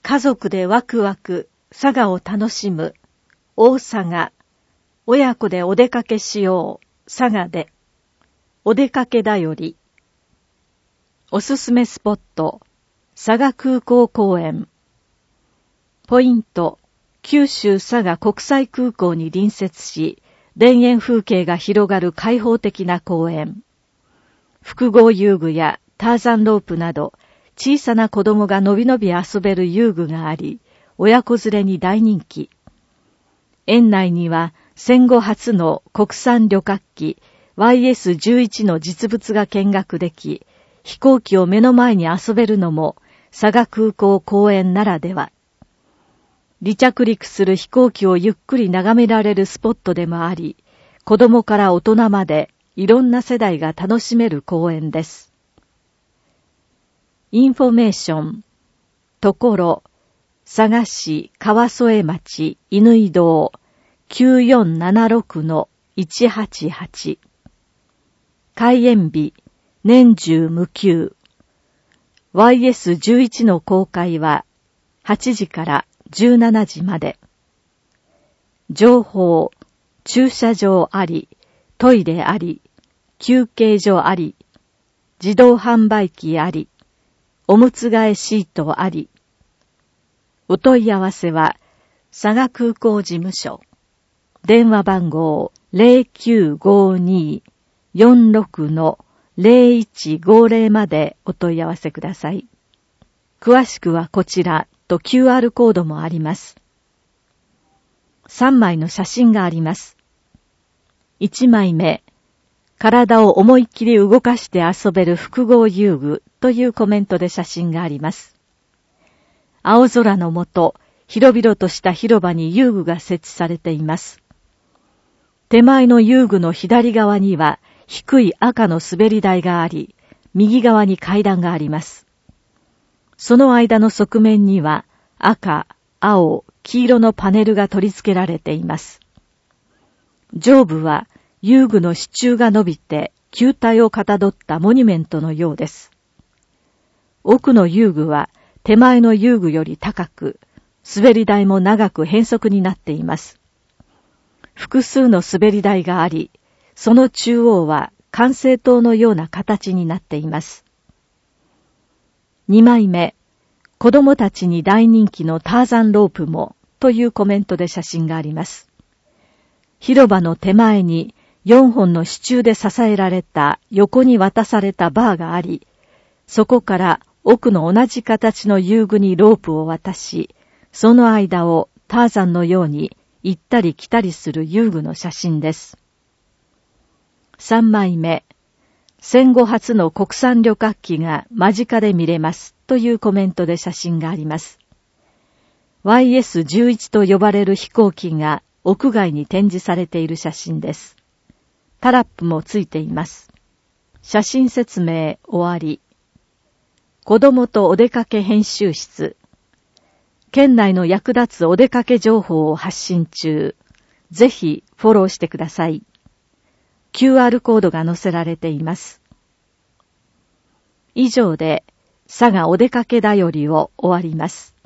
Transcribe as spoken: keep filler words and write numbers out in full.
家族でワクワク、佐賀を楽しむ、大佐賀、親子でお出かけしよう、佐賀で、お出かけだより、おすすめスポット、佐賀空港公園、ポイント、九州佐賀国際空港に隣接し、田園風景が広がる開放的な公園、複合遊具やターザンロープなど、小さな子供がのびのび遊べる遊具があり、親子連れに大人気。園内には戦後初の国産旅客機 ワイエスじゅういち の実物が見学でき、飛行機を目の前に遊べるのも佐賀空港公園ならでは。離着陸する飛行機をゆっくり眺められるスポットでもあり、子供から大人までいろんな世代が楽しめる公園です。インフォメーション、ところ、佐賀市川添町乾堂 きゅうよんななろくのいちはちはち。開園日、年中無休。ワイエスじゅういち の公開ははちじからじゅうしちじまで。情報、駐車場あり、トイレあり、休憩所あり、自動販売機あり、おむつ替えシートあり。お問い合わせは、佐賀空港事務所。電話番号 ゼロきゅうごに よんろく の ゼロいちごゼロ までお問い合わせください。詳しくはこちらと キューアール コードもあります。さんまいの写真があります。いちまいめ、体を思いっきり動かして遊べる複合遊具というコメントで写真があります。青空の下、広々とした広場に遊具が設置されています。手前の遊具の左側には低い赤の滑り台があり、右側に階段があります。その間の側面には赤、青、黄色のパネルが取り付けられています。上部は遊具の支柱が伸びて球体をかたどったモニュメントのようです。奥の遊具は手前の遊具より高く、滑り台も長く変則になっています。複数の滑り台があり、その中央は管制塔のような形になっています。にまいめ、子供たちに大人気のターザンロープもというコメントで写真があります。広場の手前によんほんの支柱で支えられた横に渡されたバーがあり、そこから奥の同じ形の遊具にロープを渡し、その間をターザンのように行ったり来たりする遊具の写真です。さんまいめ、戦後初の国産旅客機が間近で見れますというコメントで写真があります。ワイエスじゅういち と呼ばれる飛行機が屋外に展示されている写真です。タラップもついています。写真説明終わり。子供とお出かけ編集室。県内の役立つお出かけ情報を発信中。ぜひフォローしてください。キューアール コードが載せられています。以上で佐賀お出かけだよりを終わります。